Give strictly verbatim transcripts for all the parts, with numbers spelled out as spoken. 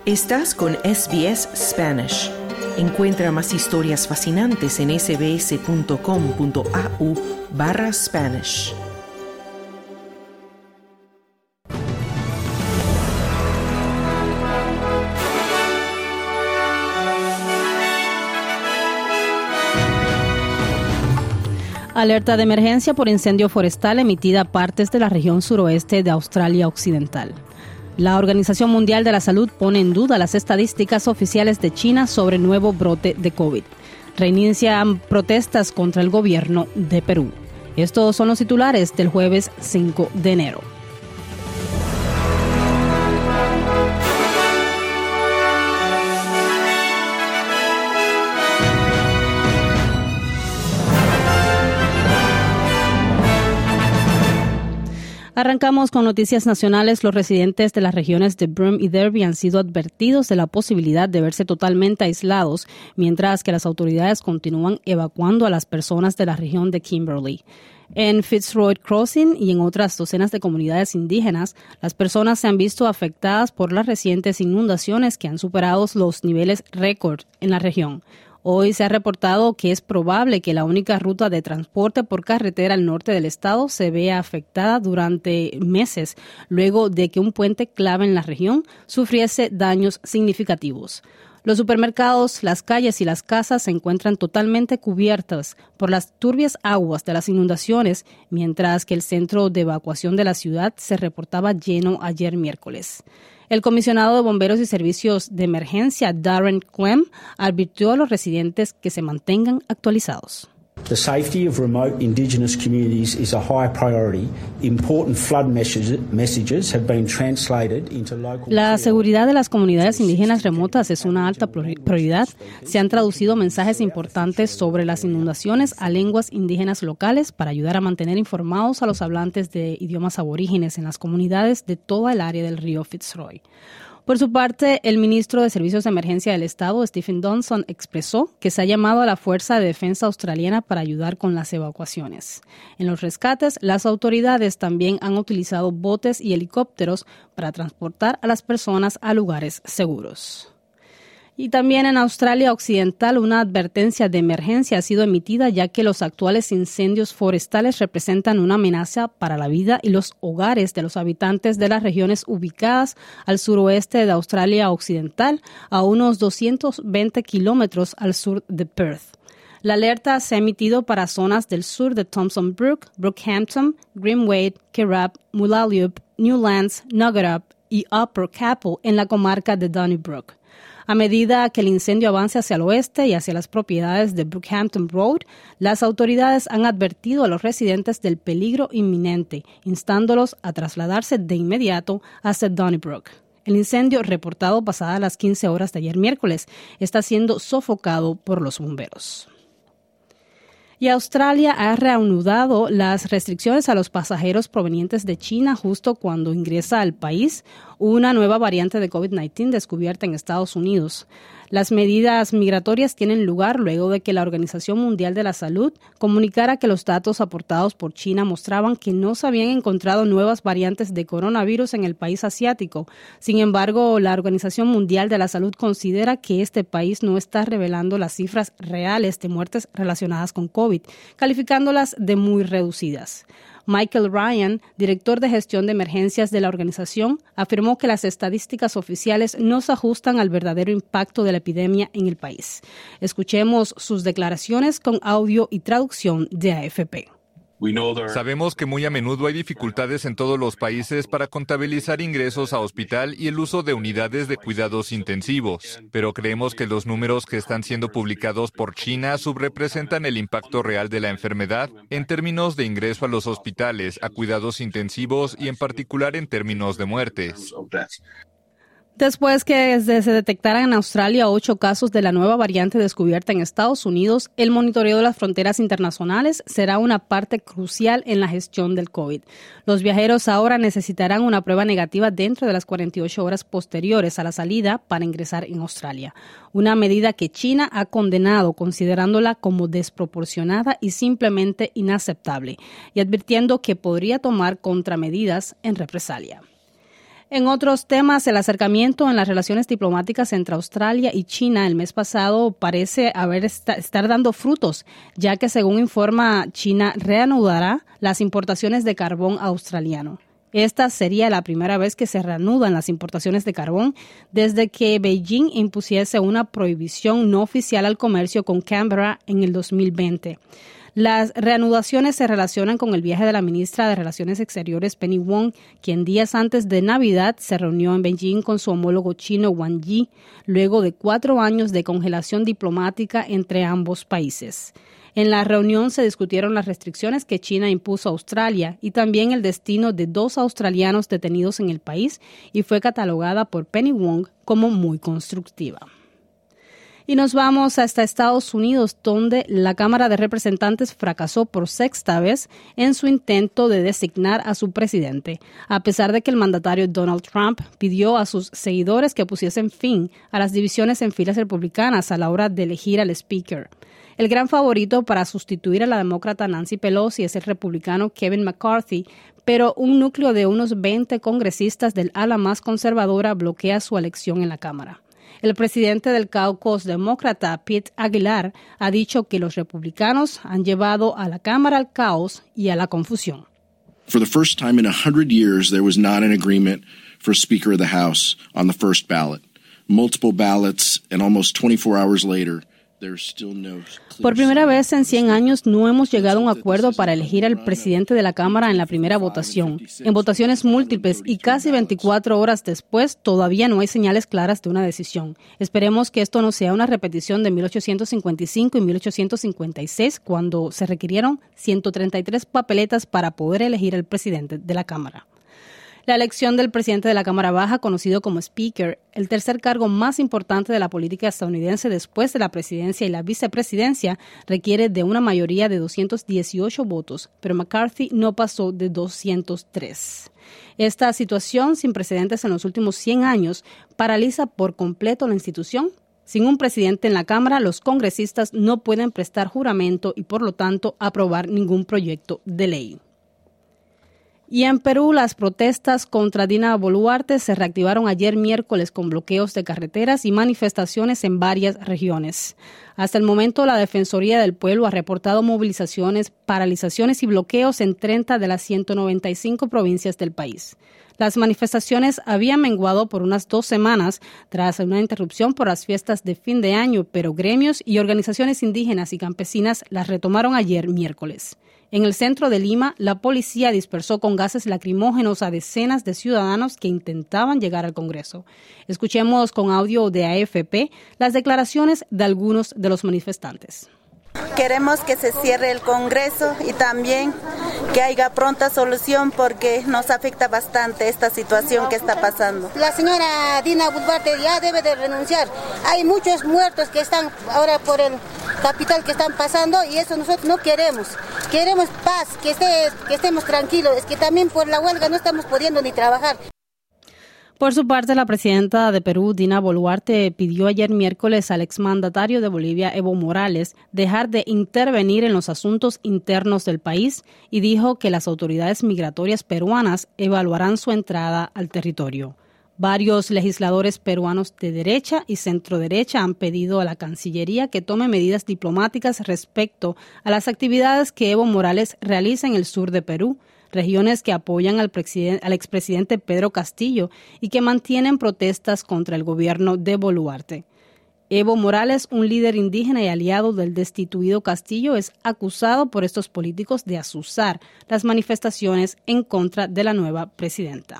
Estás con S B S Spanish. Encuentra más historias fascinantes en sbs.com.au barra Spanish. Alerta de emergencia por incendio forestal emitida a partes de la región suroeste de Australia Occidental. La Organización Mundial de la Salud pone en duda las estadísticas oficiales de China sobre nuevo brote de COVID. Reinician protestas contra el gobierno de Perú. Estos son los titulares del jueves cinco de enero. Arrancamos con noticias nacionales. Los residentes de las regiones de Broome y Derby han sido advertidos de la posibilidad de verse totalmente aislados, mientras que las autoridades continúan evacuando a las personas de la región de Kimberley. En Fitzroy Crossing y en otras docenas de comunidades indígenas, las personas se han visto afectadas por las recientes inundaciones que han superado los niveles récord en la región. Hoy se ha reportado que es probable que la única ruta de transporte por carretera al norte del estado se vea afectada durante meses, luego de que un puente clave en la región sufriese daños significativos. Los supermercados, las calles y las casas se encuentran totalmente cubiertas por las turbias aguas de las inundaciones, mientras que el centro de evacuación de la ciudad se reportaba lleno ayer miércoles. El comisionado de Bomberos y Servicios de Emergencia, Darren Clem, advirtió a los residentes que se mantengan actualizados. The safety of remote Indigenous communities is a high priority. Important flood messages have been translated into local. La seguridad de las comunidades indígenas remotas es una alta prioridad. Se han traducido mensajes importantes sobre las inundaciones a lenguas indígenas locales para ayudar a mantener informados a los hablantes de idiomas aborígenes en las comunidades de toda el área del río Fitzroy. Por su parte, el ministro de Servicios de Emergencia del Estado, Stephen Dawson, expresó que se ha llamado a la Fuerza de Defensa Australiana para ayudar con las evacuaciones. En los rescates, las autoridades también han utilizado botes y helicópteros para transportar a las personas a lugares seguros. Y también en Australia Occidental, una advertencia de emergencia ha sido emitida ya que los actuales incendios forestales representan una amenaza para la vida y los hogares de los habitantes de las regiones ubicadas al suroeste de Australia Occidental, a unos doscientos veinte kilómetros al sur de Perth. La alerta se ha emitido para zonas del sur de Thompson Brook, Brookhampton, Greenwade, Kirrab, Moolaleup, Newlands, Nuggerup y Upper Capel en la comarca de Donnybrook. A medida que el incendio avance hacia el oeste y hacia las propiedades de Brookhampton Road, las autoridades han advertido a los residentes del peligro inminente, instándolos a trasladarse de inmediato hacia Donnybrook. El incendio, reportado pasadas las quince horas de ayer miércoles, está siendo sofocado por los bomberos. Y Australia ha reanudado las restricciones a los pasajeros provenientes de China justo cuando ingresa al país una nueva variante de COVID diecinueve descubierta en Estados Unidos. Las medidas migratorias tienen lugar luego de que la Organización Mundial de la Salud comunicara que los datos aportados por China mostraban que no se habían encontrado nuevas variantes de coronavirus en el país asiático. Sin embargo, la Organización Mundial de la Salud considera que este país no está revelando las cifras reales de muertes relacionadas con COVID, calificándolas de muy reducidas. Michael Ryan, director de gestión de emergencias de la organización, afirmó que las estadísticas oficiales no se ajustan al verdadero impacto de la epidemia en el país. Escuchemos sus declaraciones con audio y traducción de A F P. Sabemos que muy a menudo hay dificultades en todos los países para contabilizar ingresos a hospital y el uso de unidades de cuidados intensivos, pero creemos que los números que están siendo publicados por China subrepresentan el impacto real de la enfermedad en términos de ingreso a los hospitales, a cuidados intensivos y en particular en términos de muertes. Después que se detectaran en Australia ocho casos de la nueva variante descubierta en Estados Unidos, el monitoreo de las fronteras internacionales será una parte crucial en la gestión del COVID. Los viajeros ahora necesitarán una prueba negativa dentro de las cuarenta y ocho horas posteriores a la salida para ingresar en Australia, una medida que China ha condenado considerándola como desproporcionada y simplemente inaceptable, y advirtiendo que podría tomar contramedidas en represalia. En otros temas, el acercamiento en las relaciones diplomáticas entre Australia y China el mes pasado parece haber est- estar dando frutos, ya que según informa China reanudará las importaciones de carbón australiano. Esta sería la primera vez que se reanudan las importaciones de carbón desde que Beijing impusiese una prohibición no oficial al comercio con Canberra en el dos mil veinte. Las reanudaciones se relacionan con el viaje de la ministra de Relaciones Exteriores Penny Wong, quien días antes de Navidad se reunió en Beijing con su homólogo chino Wang Yi, luego de cuatro años de congelación diplomática entre ambos países. En la reunión se discutieron las restricciones que China impuso a Australia y también el destino de dos australianos detenidos en el país, y fue catalogada por Penny Wong como muy constructiva. Y nos vamos hasta Estados Unidos, donde la Cámara de Representantes fracasó por sexta vez en su intento de designar a su presidente, a pesar de que el mandatario Donald Trump pidió a sus seguidores que pusiesen fin a las divisiones en filas republicanas a la hora de elegir al speaker. El gran favorito para sustituir a la demócrata Nancy Pelosi es el republicano Kevin McCarthy, pero un núcleo de unos veinte congresistas del ala más conservadora bloquea su elección en la Cámara. El presidente del caucus demócrata, Pete Aguilar, ha dicho que los republicanos han llevado a la Cámara al caos y a la confusión. For the first time in one hundred years, there was not an agreement for Speaker of the House on the first ballot. Multiple ballots, and almost twenty-four hours later, Por primera vez en cien años no hemos llegado a un acuerdo para elegir al presidente de la Cámara en la primera votación. En votaciones múltiples y casi veinticuatro horas después, todavía no hay señales claras de una decisión. Esperemos que esto no sea una repetición de mil ochocientos cincuenta y cinco y mil ochocientos cincuenta y seis, cuando se requirieron ciento treinta y tres papeletas para poder elegir al presidente de la Cámara. La elección del presidente de la Cámara Baja, conocido como Speaker, el tercer cargo más importante de la política estadounidense después de la presidencia y la vicepresidencia, requiere de una mayoría de doscientos dieciocho votos, pero McCarthy no pasó de doscientos tres. Esta situación, sin precedentes en los últimos cien años, paraliza por completo la institución. Sin un presidente en la Cámara, los congresistas no pueden prestar juramento y, por lo tanto, aprobar ningún proyecto de ley. Y en Perú, las protestas contra Dina Boluarte se reactivaron ayer miércoles con bloqueos de carreteras y manifestaciones en varias regiones. Hasta el momento, la Defensoría del Pueblo ha reportado movilizaciones, paralizaciones y bloqueos en treinta de las ciento noventa y cinco provincias del país. Las manifestaciones habían menguado por unas dos semanas tras una interrupción por las fiestas de fin de año, pero gremios y organizaciones indígenas y campesinas las retomaron ayer miércoles. En el centro de Lima, la policía dispersó con gases lacrimógenos a decenas de ciudadanos que intentaban llegar al Congreso. Escuchemos con audio de A F P las declaraciones de algunos de los manifestantes. Queremos que se cierre el Congreso y también que haya pronta solución porque nos afecta bastante esta situación que está pasando. La señora Dina Boluarte ya debe de renunciar. Hay muchos muertos que están ahora por el capital que están pasando y eso nosotros no queremos. Queremos paz, que, esté, que estemos tranquilos. Es que también por la huelga no estamos pudiendo ni trabajar. Por su parte, la presidenta de Perú, Dina Boluarte, pidió ayer miércoles al exmandatario de Bolivia, Evo Morales, dejar de intervenir en los asuntos internos del país y dijo que las autoridades migratorias peruanas evaluarán su entrada al territorio. Varios legisladores peruanos de derecha y centroderecha han pedido a la Cancillería que tome medidas diplomáticas respecto a las actividades que Evo Morales realiza en el sur de Perú, regiones que apoyan al, al expresidente Pedro Castillo y que mantienen protestas contra el gobierno de Boluarte. Evo Morales, un líder indígena y aliado del destituido Castillo, es acusado por estos políticos de azuzar las manifestaciones en contra de la nueva presidenta.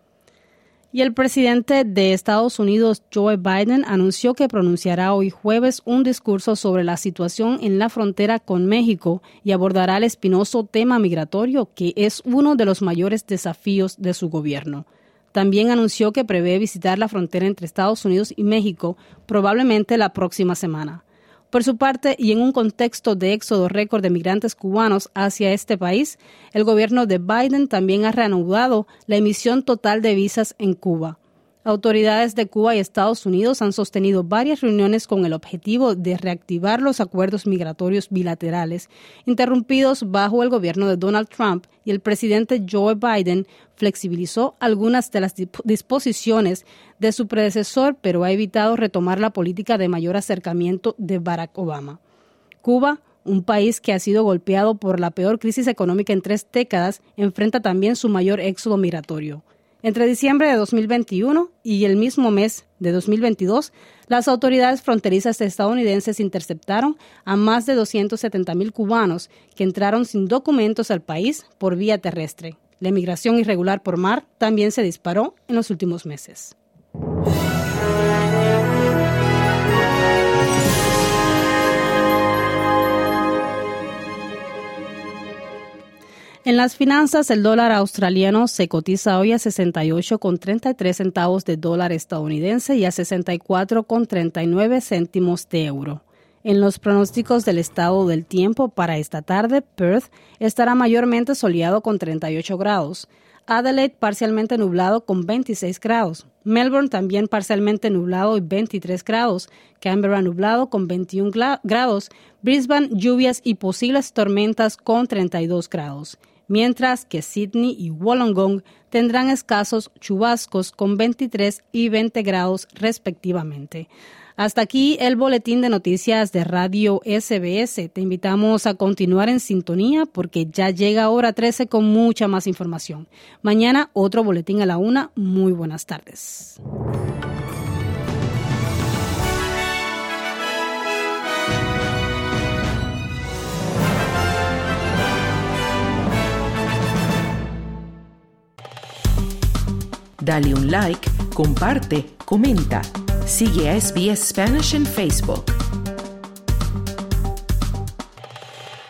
Y el presidente de Estados Unidos, Joe Biden, anunció que pronunciará hoy jueves un discurso sobre la situación en la frontera con México y abordará el espinoso tema migratorio, que es uno de los mayores desafíos de su gobierno. También anunció que prevé visitar la frontera entre Estados Unidos y México probablemente la próxima semana. Por su parte, y en un contexto de éxodo récord de migrantes cubanos hacia este país, el gobierno de Biden también ha reanudado la emisión total de visas en Cuba. Autoridades de Cuba y Estados Unidos han sostenido varias reuniones con el objetivo de reactivar los acuerdos migratorios bilaterales interrumpidos bajo el gobierno de Donald Trump, y el presidente Joe Biden flexibilizó algunas de las disposiciones de su predecesor, pero ha evitado retomar la política de mayor acercamiento de Barack Obama. Cuba, un país que ha sido golpeado por la peor crisis económica en tres décadas, enfrenta también su mayor éxodo migratorio. Entre diciembre de dos mil veintiuno y el mismo mes de dos mil veintidós, las autoridades fronterizas estadounidenses interceptaron a más de doscientos setenta mil cubanos que entraron sin documentos al país por vía terrestre. La inmigración irregular por mar también se disparó en los últimos meses. En las finanzas, el dólar australiano se cotiza hoy a sesenta y ocho con treinta y tres centavos de dólar estadounidense y a sesenta y cuatro con treinta y nueve céntimos de euro. En los pronósticos del estado del tiempo para esta tarde, Perth estará mayormente soleado con treinta y ocho grados. Adelaide parcialmente nublado con veintiséis grados. Melbourne también parcialmente nublado y veintitrés grados. Canberra nublado con veintiún grados. Brisbane lluvias y posibles tormentas con treinta y dos grados. Mientras que Sydney y Wollongong tendrán escasos chubascos con veintitrés y veinte grados respectivamente. Hasta aquí el boletín de noticias de Radio S B S. Te invitamos a continuar en sintonía porque ya llega hora trece con mucha más información. Mañana otro boletín a la una. Muy buenas tardes. Dale un like, comparte, comenta. Sigue a S B S Spanish en Facebook.